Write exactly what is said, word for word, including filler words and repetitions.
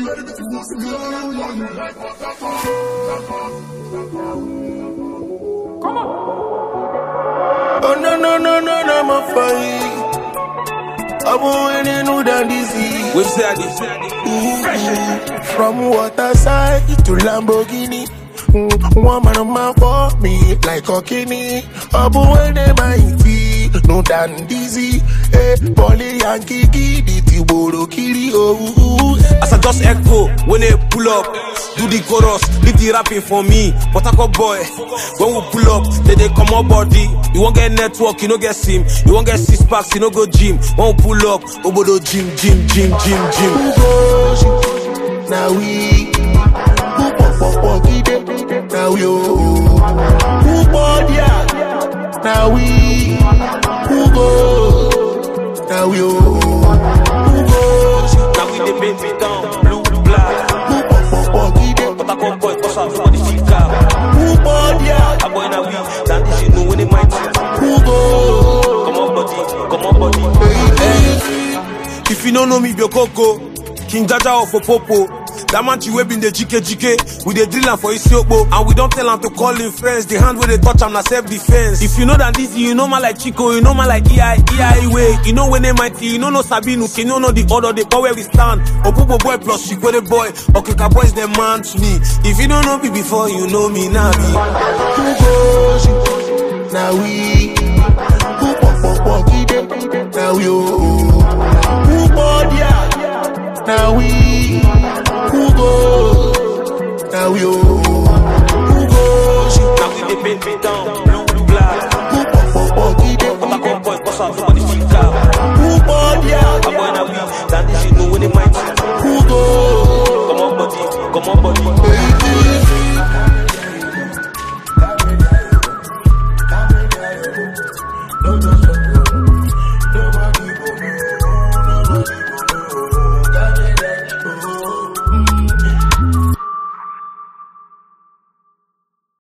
Come on. Oh no no no no no my fight. I'm winning new than disease. We've said it. From Waterside to Lamborghini. Mm, one man on my for me like a kidney. I'm winning my tea. No than dizzy. Eh, Polly and Kiki. The Tiboro Kiri. Oh, as I just echo when they pull up, do the chorus, leave the rapping for me. But I call boy, when we pull up, then they come up body. You won't get network, you don't get sim. You won't get six packs, you don't go gym. When we pull up, obodo gym, gym, gym, gym, gym. who goes? Now we. Who pop pop pop kide? Now we oh. Who body? Now we. Who goes? Now we oh. Who goes? Now we the baby down, blue, black. Who pop pop pop kide? But I call boy, cause I'm for the shit car. Who body? I boy now we, that is you know when they might. Who goes? Come on body, come on body. Hey. If you don't know me, be your coco. King Jaja or for Popo. That man you been the G K G K. We the drill for Isiopo. And we don't tell him to call him friends. The hand where they touch him na self-defense. If you know that this, you know man like Chico. You know man like E I, E I way. You know when they mighty. You know no Sabinu. You know no the order. The power where we stand. Opopo boy plus Chico the boy. Okeka boy is the man to me. If you don't know me before, you know me now. Who goes? Now we. Who pop pop pop kide? Now we oh. Who body? Now we. Who goes? Now we oh. Who goes? Now we the baby down, blue, black. Who pop pop pop kide? But I call boy, cause I'm for the shit car. Who body? I boy now we, that is you know when they might. Who goes? Come on body, come on body.